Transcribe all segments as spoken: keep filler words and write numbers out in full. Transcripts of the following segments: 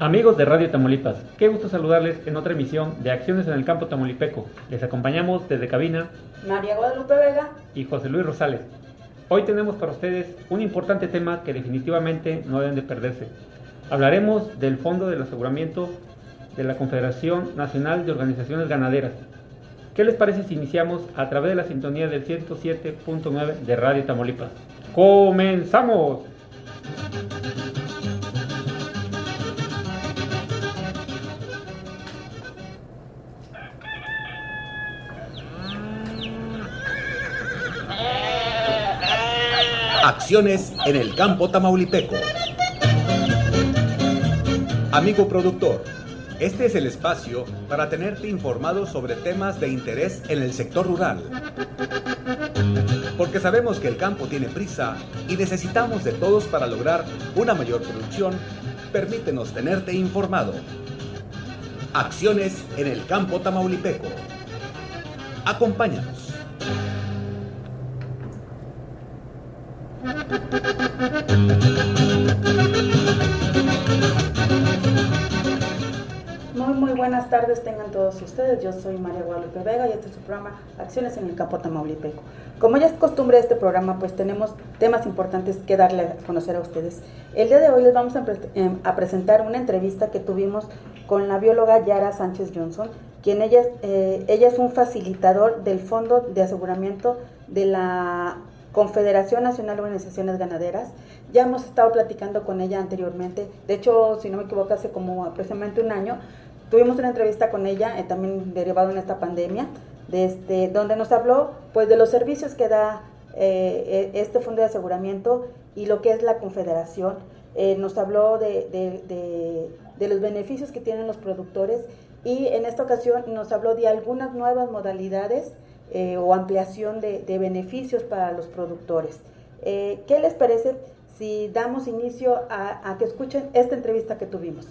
Amigos de Radio Tamaulipas, qué gusto saludarles en otra emisión de Acciones en el Campo Tamaulipeco. Les acompañamos desde cabina María Guadalupe Vega y José Luis Rosales. Hoy tenemos para ustedes un importante tema que definitivamente no deben de perderse. Hablaremos del Fondo del Aseguramiento de la Confederación Nacional de Organizaciones Ganaderas. ¿Qué les parece si iniciamos a través de la sintonía del ciento siete punto nueve de Radio Tamaulipas? ¡Comenzamos! Acciones en el campo tamaulipeco. Amigo productor, este es el espacio para tenerte informado sobre temas de interés en el sector rural. Porque sabemos que el campo tiene prisa y necesitamos de todos para lograr una mayor producción, permítenos tenerte informado. Acciones en el campo tamaulipeco. Acompáñanos. Muy, muy buenas tardes tengan todos ustedes. Yo soy María Guadalupe Vega y este es su programa Acciones en el Campo Tamaulipeco. Como ya es costumbre de este programa, pues tenemos temas importantes que darle a conocer a ustedes. El día de hoy les vamos a, pre a presentar una entrevista que tuvimos con la bióloga Yara Sánchez Johnson, quien ella, eh, ella es un facilitador del Fondo de Aseguramiento de la Confederación Nacional de Organizaciones Ganaderas. Ya hemos estado platicando con ella anteriormente, de hecho, si no me equivoco, hace como aproximadamente un año, tuvimos una entrevista con ella, eh, también derivado en esta pandemia, de este, donde nos habló pues de los servicios que da eh, este fondo de aseguramiento y lo que es la confederación. Eh, nos habló de, de, de, de los beneficios que tienen los productores y en esta ocasión nos habló de algunas nuevas modalidades Eh, o ampliación de, de beneficios para los productores. Eh, ¿Qué les parece si damos inicio a, a que escuchen esta entrevista que tuvimos?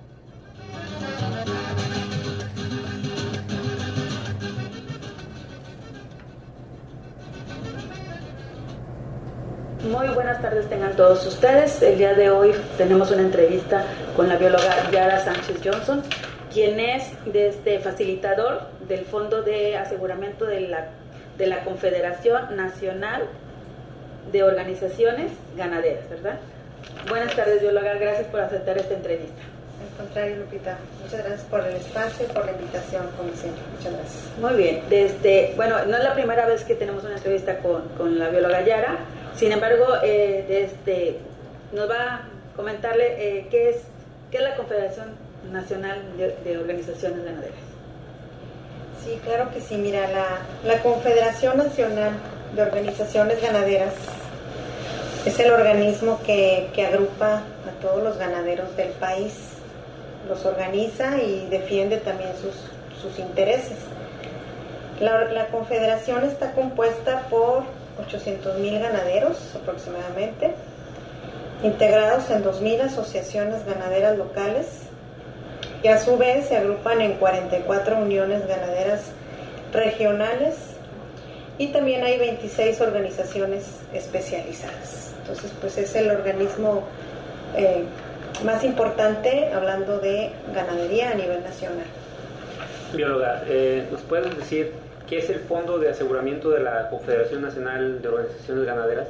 Muy buenas tardes tengan todos ustedes. El día de hoy tenemos una entrevista con la bióloga Yara Sánchez Johnson, quien es desde facilitador del Fondo de Aseguramiento de la, de la Confederación Nacional de Organizaciones Ganaderas, ¿verdad? Buenas tardes, bióloga, gracias por aceptar esta entrevista. Al contrario, Lupita, muchas gracias por el espacio y por la invitación, como siempre, muchas gracias. Muy bien, desde, bueno, no es la primera vez que tenemos una entrevista con, con la bióloga Yara, sin embargo, eh, desde, nos va a comentarle eh, qué es, qué es la Confederación Nacional de, de Organizaciones Ganaderas. Sí, claro que sí. Mira, la, la Confederación Nacional de Organizaciones Ganaderas es el organismo que, que agrupa a todos los ganaderos del país, los organiza y defiende también sus, sus intereses. La, la Confederación está compuesta por ochocientos mil ganaderos aproximadamente, integrados en dos mil asociaciones ganaderas locales, que a su vez se agrupan en cuarenta y cuatro uniones ganaderas regionales y también hay veintiséis organizaciones especializadas. Entonces, pues es el organismo eh, más importante hablando de ganadería a nivel nacional. Bióloga, eh, ¿nos puedes decir qué es el Fondo de Aseguramiento de la Confederación Nacional de Organizaciones Ganaderas?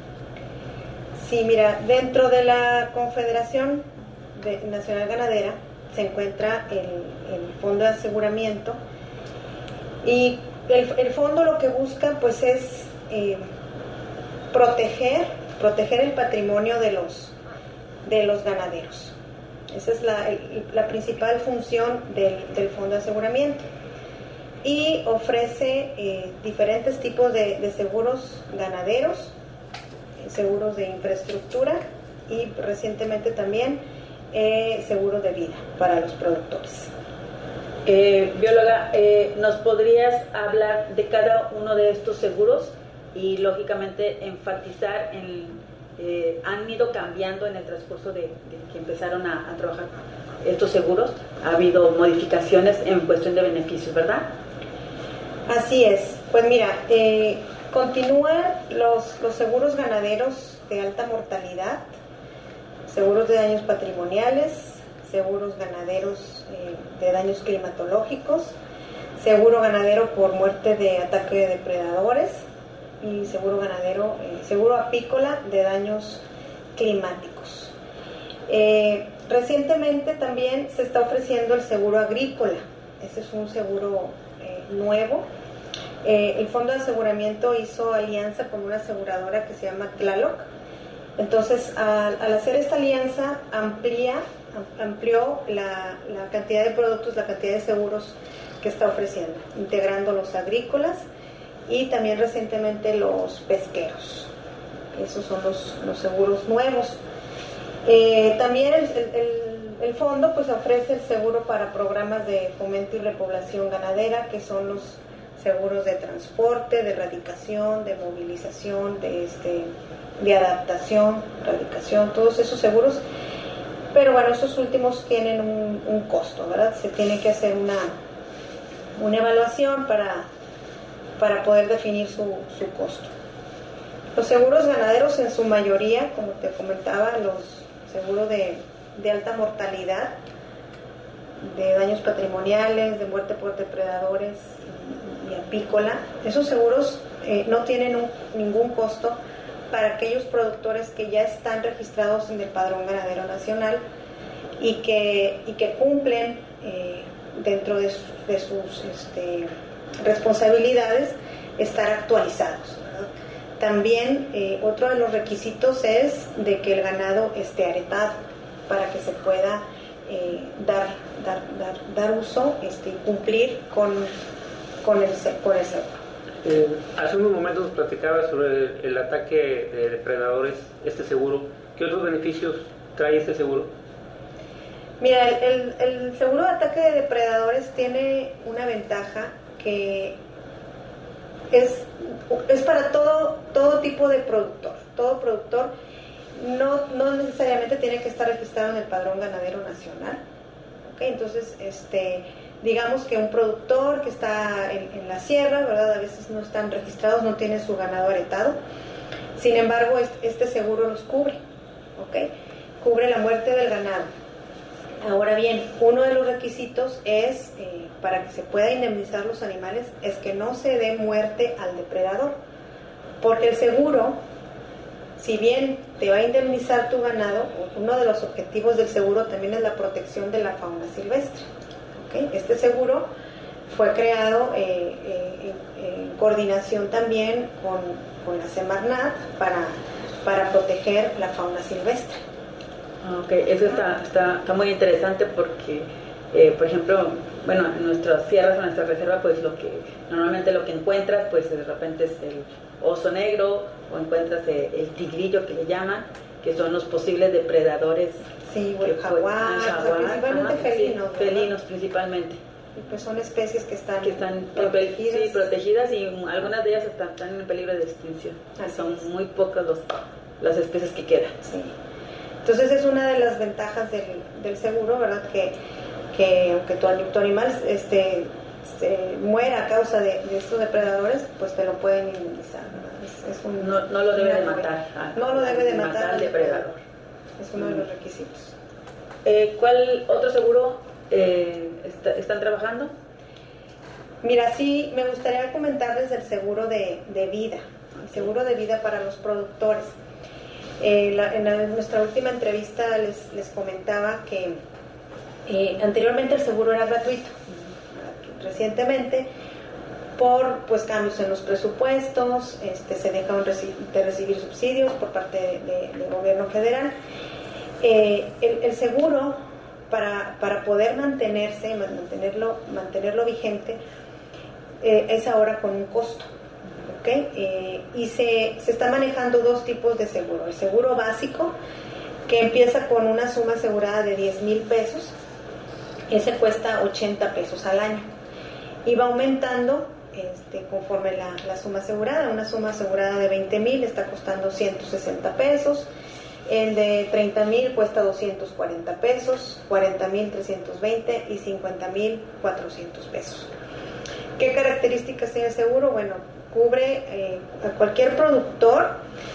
Sí, mira, dentro de la Confederación de Nacional Ganadera se encuentra el, el Fondo de Aseguramiento y el, el fondo lo que busca pues es eh, proteger, proteger el patrimonio de los, de los ganaderos. Esa es la, el, la principal función del, del Fondo de Aseguramiento y ofrece eh, diferentes tipos de, de seguros ganaderos, eh, seguros de infraestructura y recientemente también Eh, seguro de vida para los productores. Eh, bióloga, eh, ¿nos podrías hablar de cada uno de estos seguros y lógicamente enfatizar en, eh, han ido cambiando en el transcurso de, de que empezaron a, a trabajar estos seguros? Ha habido modificaciones en cuestión de beneficios, ¿verdad? Así es. Pues mira, eh, continúan los, los seguros ganaderos de alta mortalidad, seguros de daños patrimoniales, seguros ganaderos eh, de daños climatológicos, seguro ganadero por muerte de ataque de depredadores y seguro ganadero, eh, seguro apícola de daños climáticos. Eh, recientemente también se está ofreciendo el seguro agrícola. Este es un seguro eh, nuevo. Eh, el Fondo de Aseguramiento hizo alianza con una aseguradora que se llama Tlaloc. Entonces, al, al hacer esta alianza, amplía, amplió la, la cantidad de productos, la cantidad de seguros que está ofreciendo, integrando los agrícolas y también recientemente los pesqueros. Esos son los, los seguros nuevos. Eh, también el, el, el fondo pues ofrece el seguro para programas de fomento y repoblación ganadera, que son los seguros de transporte, de erradicación, de movilización, de, este, de adaptación, erradicación, todos esos seguros. Pero bueno, esos últimos tienen un, un costo, ¿verdad? Se tiene que hacer una, una evaluación para, para poder definir su, su costo. Los seguros ganaderos en su mayoría, como te comentaba, los seguros de, de alta mortalidad, de daños patrimoniales, de muerte por depredadores y, y apícola, esos seguros eh, no tienen un, ningún costo para aquellos productores que ya están registrados en el Padrón Ganadero Nacional y que, y que cumplen eh, dentro de, su, de sus este, responsabilidades estar actualizados, ¿verdad? También eh, otro de los requisitos es de que el ganado esté aretado para que se pueda eh, dar, dar, dar, dar uso este, y cumplir con, con el, con el seguro. Eh, hace unos momentos platicaba sobre el, el ataque de depredadores, este seguro. ¿Qué otros beneficios trae este seguro? Mira, el, el, el seguro de ataque de depredadores tiene una ventaja que es, es para todo, todo tipo de productor. Todo productor no, no necesariamente tiene que estar registrado en el Padrón Ganadero Nacional. ¿Okay? Entonces, este... digamos que un productor que está en, en la sierra, ¿verdad? A veces no están registrados, no tienen su ganado aretado. Sin embargo, este, este seguro los cubre, ¿ok? Cubre la muerte del ganado. Ahora bien, uno de los requisitos es, eh, para que se pueda indemnizar los animales, es que no se dé muerte al depredador. Porque el seguro, si bien te va a indemnizar tu ganado, uno de los objetivos del seguro también es la protección de la fauna silvestre. Este seguro fue creado eh, eh, en, en coordinación también con, con la Semarnat para, para proteger la fauna silvestre. Ok, eso está, está, está muy interesante porque, eh, por ejemplo, bueno, en nuestras sierras, en nuestra reserva, pues lo que normalmente lo que encuentras, pues de repente es el oso negro o encuentras el, el tigrillo que le llaman, que son los posibles depredadores. Sí, o el jaguar, jaguar principalmente ajá, felinos. Sí, felinos principalmente. Y pues son especies que están, que están protegidas. Sí, protegidas y algunas de ellas están, están en peligro de extinción. Así son es. Muy pocas los, las especies que quedan. Sí. Entonces es una de las ventajas del, del seguro, ¿verdad? Que, que aunque tu, tu animal este, este, muera a causa de, de estos depredadores, pues te lo pueden indemnizar, ¿verdad? Es, es un, no, no lo debe de matar. A, no lo debe de matar al depredador. depredador. Es uno de los requisitos. Eh, ¿Cuál otro seguro eh, está, están trabajando? Mira, sí, me gustaría comentarles el seguro de, de vida, el seguro de vida para los productores. Eh, la, en, la, en nuestra última entrevista les, les comentaba que eh, anteriormente el seguro era gratuito. Recientemente, por pues cambios en los presupuestos, este, se deja de recibir subsidios por parte de, de, del gobierno federal. Eh, el, el seguro, para, para poder mantenerse, mantenerlo, mantenerlo vigente, eh, es ahora con un costo. ¿Okay? Eh, y se, se está manejando dos tipos de seguro. El seguro básico, que empieza con una suma asegurada de diez mil pesos, ese cuesta ochenta pesos al año. Y va aumentando este, conforme la, la suma asegurada. Una suma asegurada de veinte mil está costando ciento sesenta pesos. El de treinta mil cuesta doscientos cuarenta pesos, cuarenta mil trescientos veinte y cincuenta mil cuatrocientos pesos. ¿Qué características tiene el seguro? Bueno, cubre eh, a cualquier productor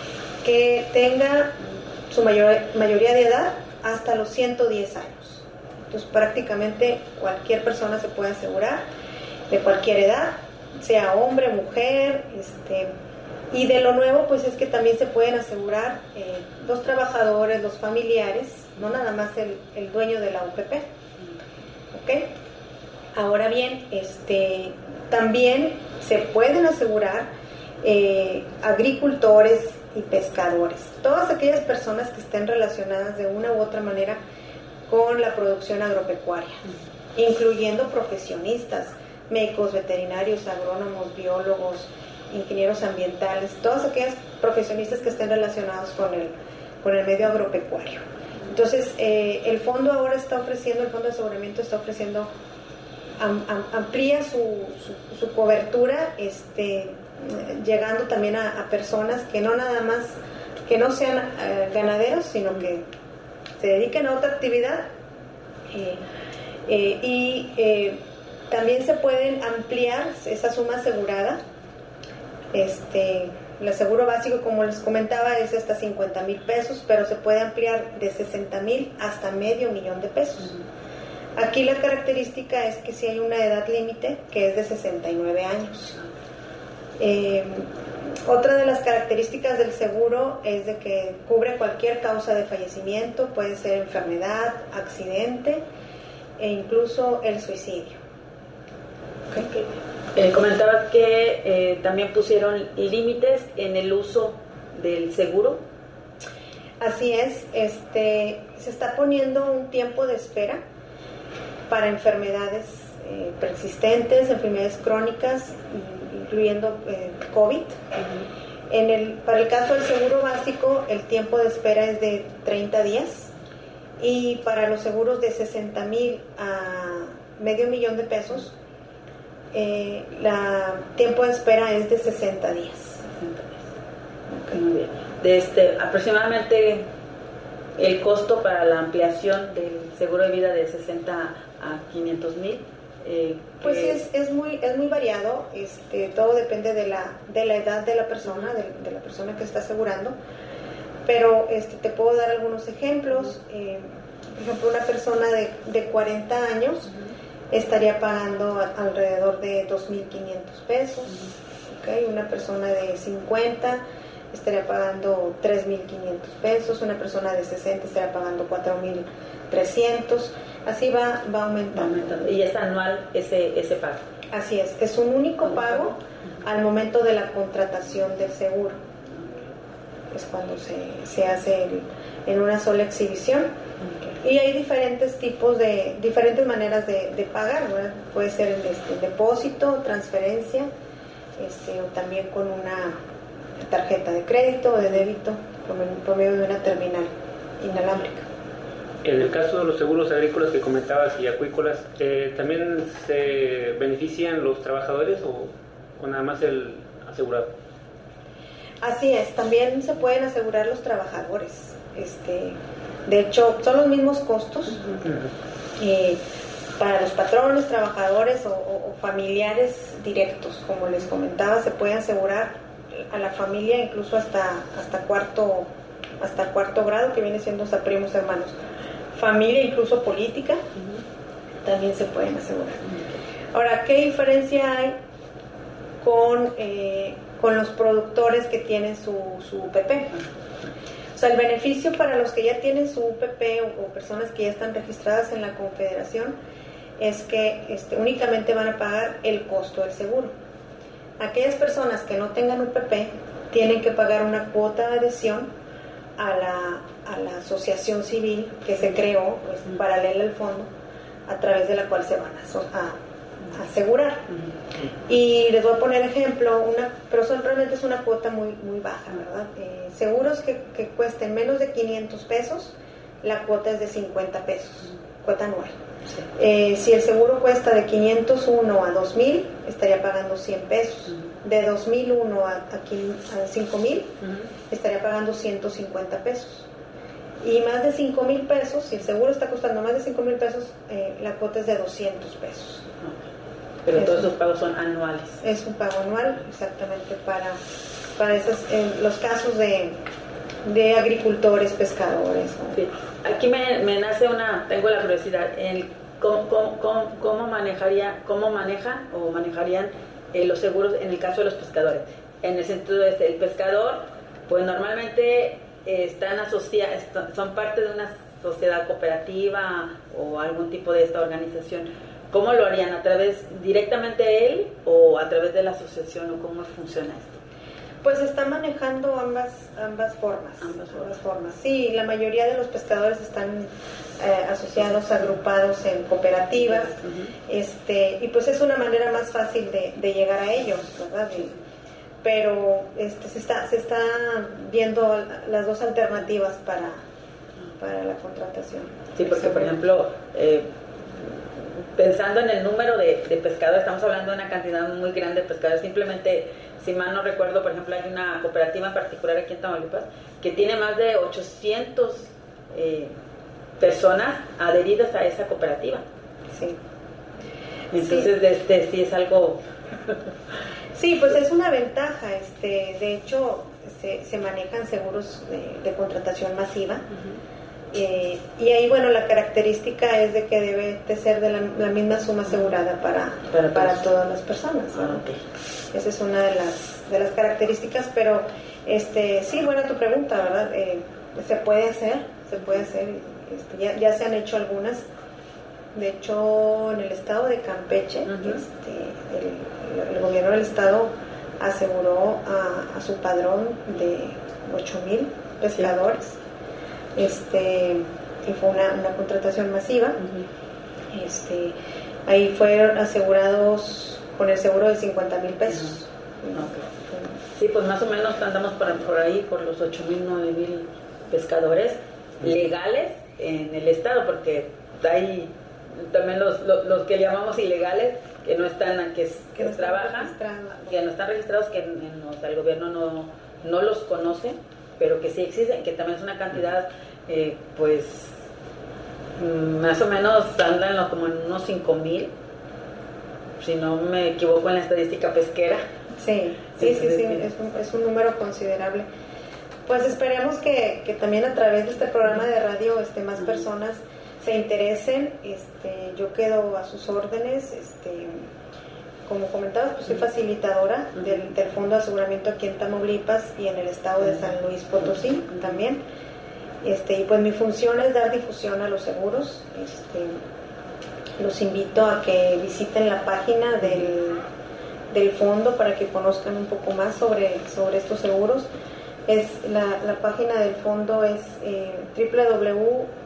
que tenga su mayor, mayoría de edad hasta los ciento diez años. Entonces prácticamente cualquier persona se puede asegurar, de cualquier edad, sea hombre, mujer, este, y de lo nuevo pues es que también se pueden asegurar eh, los trabajadores, los familiares, no nada más el, el dueño de la U P P. ¿Ok? Ahora bien, este, también se pueden asegurar eh, agricultores y pescadores, todas aquellas personas que estén relacionadas de una u otra manera con la producción agropecuaria, incluyendo profesionistas, médicos, veterinarios, agrónomos, biólogos, ingenieros ambientales, todas aquellas profesionistas que estén relacionados con el, con el medio agropecuario. Entonces, eh, el fondo ahora está ofreciendo, el fondo de aseguramiento está ofreciendo, am, am, amplía su, su, su cobertura, este, llegando también a, a personas que no nada más, que no sean eh, ganaderos, sino que se dediquen a otra actividad eh, eh, y eh, también se pueden ampliar esa suma asegurada. Este, el seguro básico, como les comentaba, es hasta cincuenta mil pesos, pero se puede ampliar de sesenta mil hasta medio millón de pesos. Aquí la característica es que si hay una edad límite que es de sesenta y nueve años. Eh, otra de las características del seguro es de que cubre cualquier causa de fallecimiento, puede ser enfermedad, accidente e incluso el suicidio. Okay. Eh, comentabas que eh, también pusieron límites en el uso del seguro. Así es, este, se está poniendo un tiempo de espera para enfermedades eh, persistentes, enfermedades crónicas, incluyendo eh, COVID. Uh-huh. En el, para el caso del seguro básico, el tiempo de espera es de treinta días, y para los seguros de sesenta mil a medio millón de pesos, Eh, la tiempo de espera es de sesenta días. Okay, muy bien. De este, aproximadamente el costo para la ampliación del seguro de vida de sesenta a quinientos mil. Eh, pues sí, es, es muy es muy variado. Este, todo depende de la de la edad de la persona, de, de la persona que está asegurando. Pero este, te puedo dar algunos ejemplos. Eh, por ejemplo, una persona de, de cuarenta años. Uh-huh. Estaría pagando alrededor de dos mil quinientos pesos. ¿Okay? Una persona de cincuenta estaría pagando tres mil quinientos pesos. Una persona de sesenta estaría pagando cuatro mil trescientos. Así va, va aumentando. aumentando. Y es anual ese, ese pago. Así es, es un único pago al momento de la contratación del seguro. Es cuando se, se hace el, en una sola exhibición. Okay. Y hay diferentes tipos de, diferentes maneras de, de pagar, ¿verdad? Puede ser el, este, el depósito, transferencia, este, o también con una tarjeta de crédito o de débito por, por medio de una terminal inalámbrica. En el caso de los seguros agrícolas que comentabas y acuícolas, eh, ¿también se benefician los trabajadores o, o nada más el asegurado? Así es, también se pueden asegurar los trabajadores. Este, de hecho, son los mismos costos uh-huh. eh, para los patrones, trabajadores o, o, o familiares directos. Como les comentaba, se puede asegurar a la familia incluso hasta hasta cuarto hasta cuarto grado, que viene siendo hasta primos hermanos. Familia incluso política, uh-huh. también se pueden asegurar. Uh-huh. Ahora, ¿qué diferencia hay con eh, con los productores que tienen su, su U P P? O sea, el beneficio para los que ya tienen su U P P o, o personas que ya están registradas en la Confederación es que este, únicamente van a pagar el costo del seguro. Aquellas personas que no tengan U P P tienen que pagar una cuota de adhesión a la, a la asociación civil que se creó, pues, paralela al fondo, a través de la cual se van a, a asegurar. Uh-huh. Y les voy a poner ejemplo, una, pero son, realmente es una cuota muy, muy baja, ¿verdad? Eh, seguros que, que cuesten menos de quinientos pesos, la cuota es de cincuenta pesos, uh-huh. cuota anual. Sí. Eh, si el seguro cuesta de quinientos uno a dos mil, estaría pagando cien pesos. Uh-huh. De dos mil uno a, a, a cinco mil, uh-huh. estaría pagando ciento cincuenta pesos. Y más de cinco mil pesos, si el seguro está costando más de cinco mil pesos, eh, la cuota es de doscientos pesos. Pero todos esos pagos son anuales. Es un pago anual, exactamente, para, para esos, eh, los casos de, de agricultores, pescadores, ¿no? Sí. Aquí me, me nace una, tengo la curiosidad, el, ¿cómo, cómo, cómo, cómo manejaría, cómo manejan o manejarían eh, los seguros en el caso de los pescadores? En el sentido de este, el pescador, pues normalmente eh, están asociados, son parte de una sociedad cooperativa o algún tipo de esta organización. ¿Cómo lo harían? ¿A través directamente él o a través de la asociación o cómo funciona esto? Pues están manejando ambas ambas formas. Ambas, ambas formas. Sí, la mayoría de los pescadores están eh, asociados, agrupados en cooperativas, uh-huh. este, y pues es una manera más fácil de, de llegar a ellos, ¿verdad? Y, pero este, se está se está viendo las dos alternativas para, para la contratación. Sí, porque por ejemplo, eh, pensando en el número de, de pescadores, estamos hablando de una cantidad muy grande de pescadores. Simplemente, si mal no recuerdo, por ejemplo, hay una cooperativa en particular aquí en Tamaulipas que tiene más de ochocientas eh, personas adheridas a esa cooperativa. Sí. Entonces, sí, este, sí es algo... Sí, pues es una ventaja. Este, de hecho, se, se manejan seguros de, de contratación masiva. Uh-huh. eh, y ahí, bueno, la característica es de que debe de ser de la, la misma suma asegurada para, para, para todas las personas, ¿no? Ah, okay. Esa es una de las, de las características, pero este, sí, buena tu pregunta, ¿verdad? Eh, se puede hacer, se puede hacer, este, ya, ya se han hecho algunas. De hecho, en el estado de Campeche, uh-huh. este, el, el gobierno del estado aseguró a, a su padrón de ocho mil pescadores, sí. este, y fue una, una contratación masiva. Uh-huh. este, ahí fueron asegurados con el seguro de cincuenta mil pesos. Uh-huh. Okay. Sí, pues más o menos andamos por, por ahí, por los ocho mil, nueve mil pescadores legales en el estado, porque hay también los, los, los que llamamos ilegales, que no están, que, que no trabajan, que no están registrados, que en, en, o sea, el gobierno no, no los conoce, pero que sí existen, que también es una cantidad, eh, pues, más o menos andan como en unos cinco mil, si no me equivoco en la estadística pesquera. Sí, sí, sí, sí, es un, es un número considerable. Pues esperemos que, que también a través de este programa de radio este, más personas se interesen. Este, yo quedo a sus órdenes. Este, como comentabas, pues soy facilitadora del, del Fondo de Aseguramiento aquí en Tamaulipas y en el estado de San Luis Potosí también. Este, y pues mi función es dar difusión a los seguros. Este, los invito a que visiten la página del, del fondo para que conozcan un poco más sobre, sobre estos seguros. Es la, la página del fondo es eh, doble u doble u doble u punto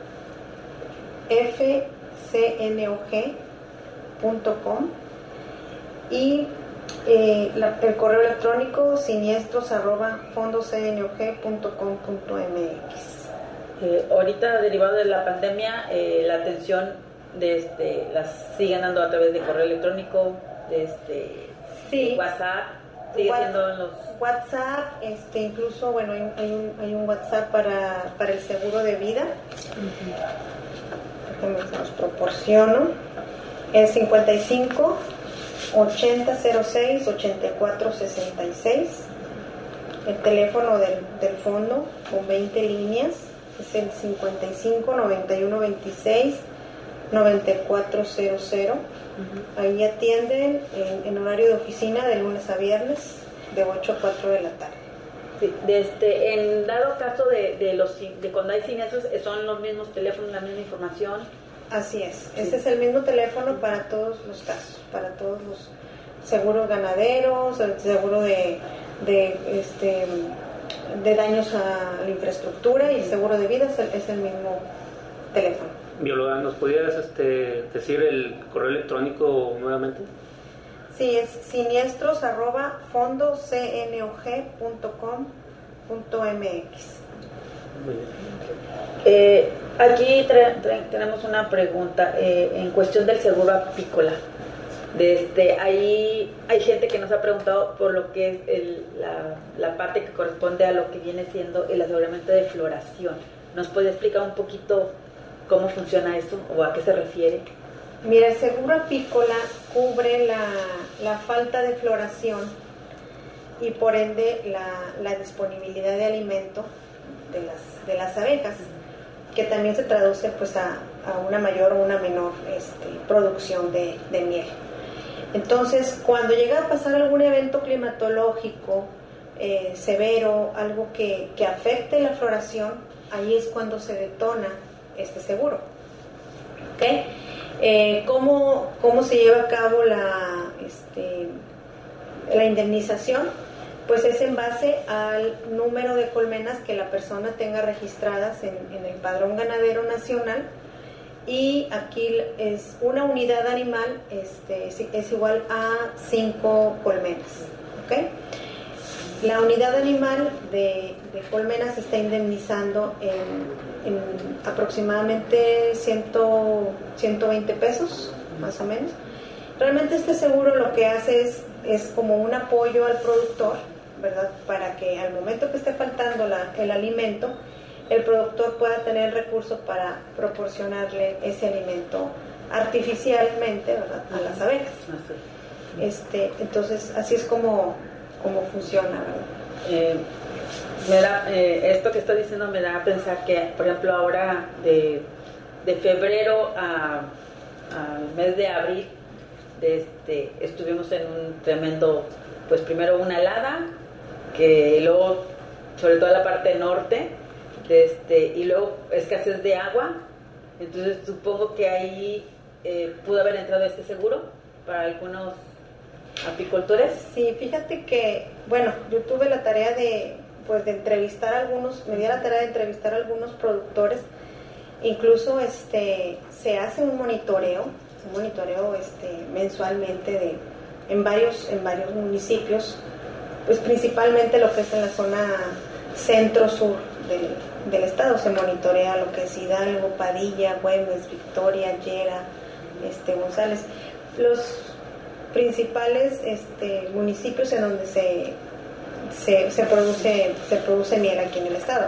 f c n o g punto com y eh, la, el correo electrónico siniestros arroba fondo c n o g punto com punto m x. Eh, ahorita, derivado de la pandemia, eh, la atención de este, las siguen dando a través de correo electrónico, de este, sí. de WhatsApp. Sigue siendo los... WhatsApp, este, incluso, bueno, hay, hay, un, hay un WhatsApp para, para el seguro de vida. Uh-huh. Déjenme se los proporciono. Es cincuenta y cinco, ochenta, cero seis, ochenta y cuatro, sesenta y seis. El teléfono del, del fondo con veinte líneas es el cincuenta y cinco, noventa y uno, veintiséis, noventa y cuatro cero cero. Uh-huh. Ahí atienden en, en horario de oficina de lunes a viernes de ocho a cuatro de la tarde. Sí, de este, en dado caso de, de los de cuando hay siniestros, son los mismos teléfonos, la misma información. Así es, sí. Este es el mismo teléfono para todos los casos, para todos los seguros ganaderos, el seguro de, de este de daños a la infraestructura y el seguro de vida es el, es el mismo teléfono. Bióloga, ¿nos pudieras este, decir el correo electrónico nuevamente? Sí, es siniestros arroba fondo c n o g punto com punto m x. Muy bien. Eh, aquí tra- tra- tenemos una pregunta eh, en cuestión del seguro apícola. De este, hay, hay gente que nos ha preguntado por lo que es el, la, la parte que corresponde a lo que viene siendo el aseguramiento de floración. ¿Nos puede explicar un poquito cómo funciona esto o a qué se refiere? Mira, el seguro apícola cubre la, la falta de floración y por ende la, la disponibilidad de alimento de las, de las abejas, que también se traduce pues a, a una mayor o una menor este, producción de, de miel. Entonces, cuando llega a pasar algún evento climatológico eh, severo, algo que, que afecte la floración, ahí es cuando se detona este seguro. ¿Okay? Eh, ¿cómo, ¿Cómo se lleva a cabo la, este, la indemnización? Pues es en base al número de colmenas que la persona tenga registradas en, en el Padrón Ganadero Nacional, y aquí es una unidad animal este, es, es igual a cinco colmenas. ¿Okay? La unidad animal de, de colmenas se está indemnizando en, en aproximadamente ciento veinte pesos, más o menos. Realmente este seguro lo que hace es, es como un apoyo al productor, ¿verdad? Para que al momento que esté faltando la, el alimento, el productor pueda tener el recurso para proporcionarle ese alimento artificialmente, ¿verdad?, a las abejas. Este, entonces, así es como, como funciona, ¿verdad? Eh, me da, eh, esto que estoy diciendo me da a pensar que, por ejemplo, ahora de, de febrero a, al mes de abril, de este, estuvimos en un tremendo, pues primero una helada, que luego, sobre todo la parte norte, de este, y luego escasez de agua. Entonces supongo que ahí eh, pudo haber entrado este seguro para algunos apicultores. Sí, fíjate que, bueno, yo tuve la tarea de, pues, de entrevistar a algunos, me di la tarea de entrevistar a algunos productores. Incluso este, se hace un monitoreo, un monitoreo este, mensualmente de, en, varios, en varios municipios, pues principalmente lo que es en la zona centro-sur del, del estado. Se monitorea lo que es Hidalgo, Padilla, Güemes, Victoria, Llera, este, González, los principales este, municipios en donde se, se, se, produce, se produce miel aquí en el estado.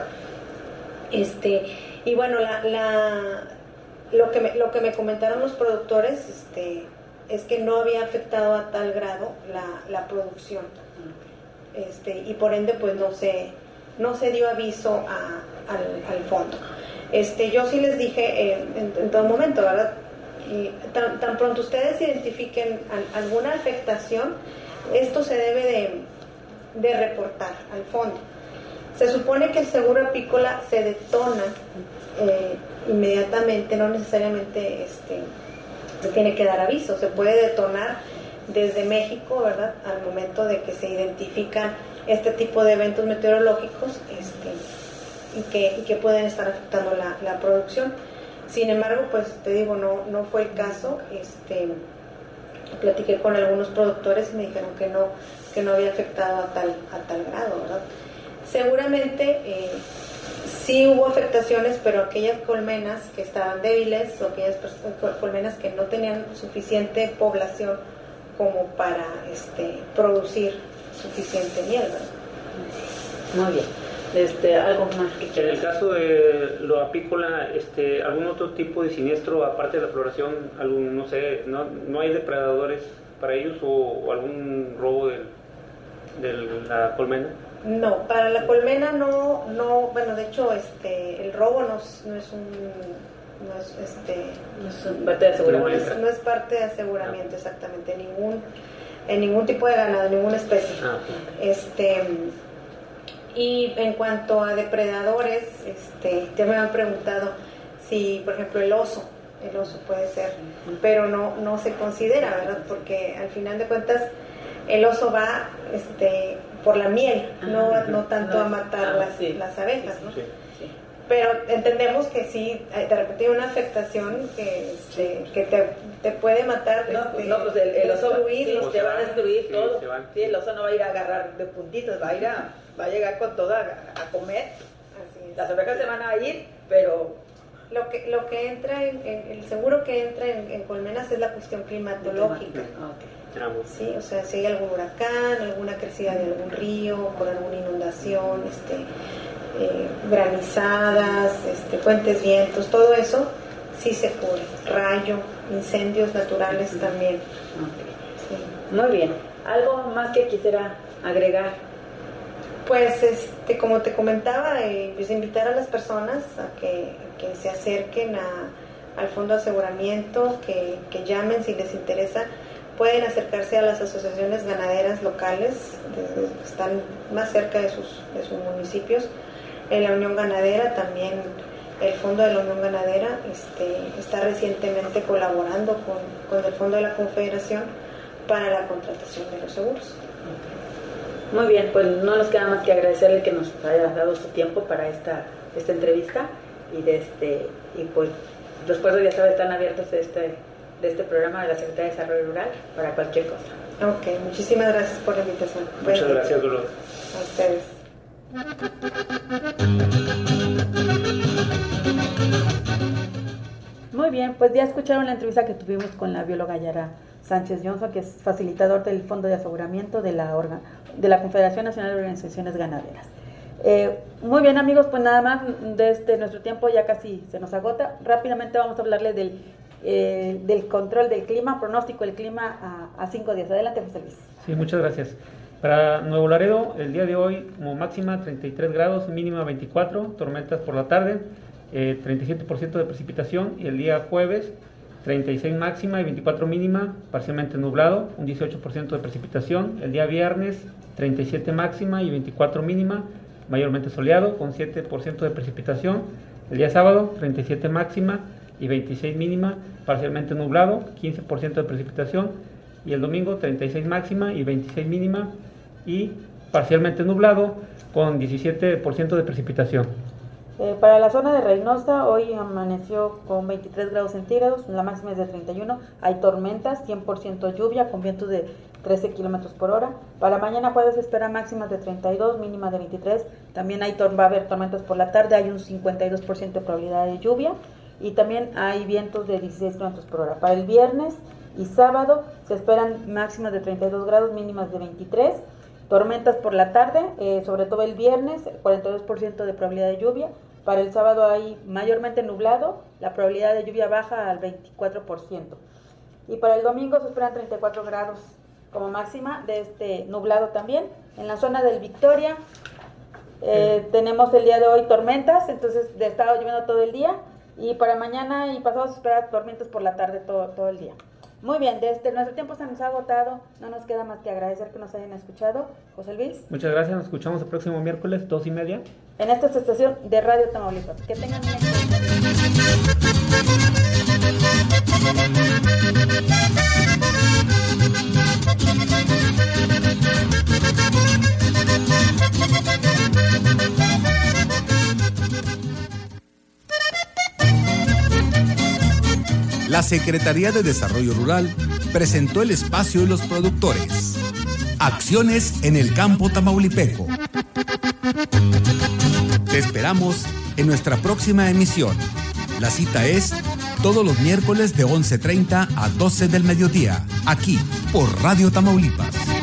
Este, y bueno, la, la, lo, que me, lo que me comentaron los productores este, es que no había afectado a tal grado la, la producción. Este, y por ende pues no se, no se dio aviso a, al, al fondo. Este, yo sí les dije eh, en, en todo momento, ¿verdad? Y tan, tan pronto ustedes identifiquen al, alguna afectación, esto se debe de, de reportar al fondo. Se supone que el seguro apícola se detona eh, inmediatamente, no necesariamente este, se tiene que dar aviso, se puede detonar desde México, ¿verdad?, al momento de que se identifican este tipo de eventos meteorológicos este, y, que, y que pueden estar afectando la, la producción. Sin embargo, pues te digo, no, no fue el caso. Este, platiqué con algunos productores y me dijeron que no, que no había afectado a tal, a tal grado, ¿verdad? Seguramente eh, sí hubo afectaciones, pero aquellas colmenas que estaban débiles o aquellas colmenas que no tenían suficiente población como para este, producir suficiente miel, ¿verdad? Muy bien. Este, algo más que En quieras. el caso de lo apícola, este, ¿algún otro tipo de siniestro aparte de la floración? Algún, no sé, no, no hay depredadores para ellos o, o algún robo de, de la colmena? No, para la colmena no, no, bueno, de hecho, este, el robo no es, no es un, no es, este, No es parte de aseguramiento. no es, no es parte de aseguramiento, exactamente, ningún, en ningún tipo de ganado, ninguna especie. Ah, Este, y en cuanto a depredadores, este, ya me han preguntado si, por ejemplo, el oso, el oso puede ser, pero no, no se considera, ¿verdad? Porque al final de cuentas el oso va, este, por la miel, no, no tanto a matar las, sí. las abejas, ¿no? sí. Sí. Pero entendemos que sí, de repente hay una afectación que, este, que te, te puede matar. No, este, no, pues el, el oso destruir, sí, ¿no? te va a destruir Sí, todo. se van. Sí, el oso no va a ir a agarrar de puntitos, va a ir a, va a llegar con toda a, a comer. Así es. Las abejas se van a ir, pero Lo que, lo que entra en, en- el seguro que entra en, en colmenas es la cuestión climatológica. Ok. Ah, muy Sí, o sea, si hay algún huracán, alguna crecida de algún río, por alguna inundación, este, eh, granizadas, este, fuentes vientos, todo eso sí se cubre. Rayo, incendios naturales también. Ok. Sí. Muy bien. ¿Algo más que quisiera agregar? Pues este, como te comentaba, eh, pues invitar a las personas a que, que se acerquen a, al fondo de aseguramiento, que, que llamen si les interesa. Pueden acercarse a las asociaciones ganaderas locales, de, que están más cerca de sus, de sus municipios. En la Unión Ganadera también, el Fondo de la Unión Ganadera este, está recientemente colaborando con, con el Fondo de la Confederación para la contratación de los seguros. Muy bien, pues no nos queda más que agradecerle que nos haya dado su tiempo para esta, esta entrevista y, de este, y pues los puestos ya saben están abiertos de este, de este programa de la Secretaría de Desarrollo Rural para cualquier cosa. Ok, muchísimas gracias por la invitación. Muchas Buen gracias, Dolores. A ustedes. Muy bien, pues ya escucharon la entrevista que tuvimos con la bióloga Yara Sánchez Johnson, que es facilitador del Fondo de Aseguramiento de la, orga, de la Confederación Nacional de Organizaciones Ganaderas. Eh, muy bien, amigos, pues nada más, desde nuestro tiempo ya casi se nos agota. Rápidamente vamos a hablarle del, eh, del control del clima, pronóstico del clima a, a cinco días. Adelante, José Luis. Sí, muchas gracias. Para Nuevo Laredo, el día de hoy, como máxima treinta y tres grados, mínima veinticuatro, tormentas por la tarde, eh, treinta y siete por ciento de precipitación, y el día jueves, treinta y seis máxima y veinticuatro mínima, parcialmente nublado, un dieciocho por ciento de precipitación. El día viernes, treinta y siete máxima y veinticuatro mínima, mayormente soleado, con siete por ciento de precipitación. El día sábado, treinta y siete máxima y veintiséis mínima, parcialmente nublado, quince por ciento de precipitación. Y el domingo, treinta y seis máxima y veintiséis mínima y parcialmente nublado, con diecisiete por ciento de precipitación. Eh, para la zona de Reynosa, hoy amaneció con veintitrés grados centígrados, la máxima es de treinta y uno, hay tormentas, cien por ciento lluvia con vientos de trece kilómetros por hora. Para mañana jueves se espera máximas de treinta y dos, mínima de veintitrés, también hay, va a haber tormentas por la tarde, hay un cincuenta y dos por ciento de probabilidad de lluvia y también hay vientos de dieciséis kilómetros por hora. Para el viernes y sábado se esperan máximas de treinta y dos grados, mínimas de veintitrés, tormentas por la tarde, eh, sobre todo el viernes, cuarenta y dos por ciento de probabilidad de lluvia. Para el sábado hay mayormente nublado, la probabilidad de lluvia baja al veinticuatro por ciento. Y para el domingo se esperan treinta y cuatro grados como máxima, de este nublado también. En la zona del Victoria eh, sí. tenemos el día de hoy tormentas, entonces de estado lloviendo todo el día. Y para mañana y pasado se espera tormentas por la tarde todo, todo el día. Muy bien, desde nuestro tiempo se nos ha agotado, no nos queda más que agradecer que nos hayan escuchado. José Luis. Muchas gracias, nos escuchamos el próximo miércoles, dos y media. En esta estación de Radio Tamaulipas. Que tengan un excelente La Secretaría de Desarrollo Rural presentó el espacio de los productores. Acciones en el campo tamaulipeco. Te esperamos en nuestra próxima emisión. La cita es todos los miércoles de once treinta a doce del mediodía, aquí por Radio Tamaulipas.